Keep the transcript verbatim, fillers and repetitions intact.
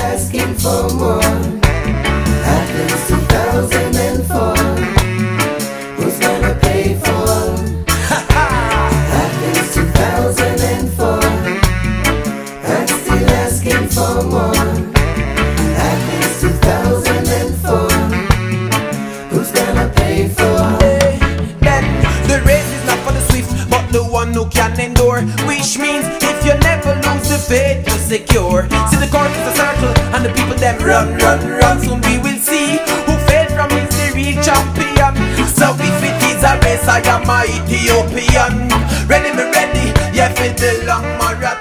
asking for more. Athens two thousand four. Who's gonna pay for? Athens two thousand four. I'm still asking for more. Athens two thousand four. Who's gonna pay for? Hey, then the race is not for the swift, but the one who can endure. Which means if you never lose the faith, you're secure. See the course is a circle, and the people them run, run, run. Soon we will see who failed from is the real champion. So if it is a race, I am my Ethiopian. Ready, me ready, yeah, for the long marathon.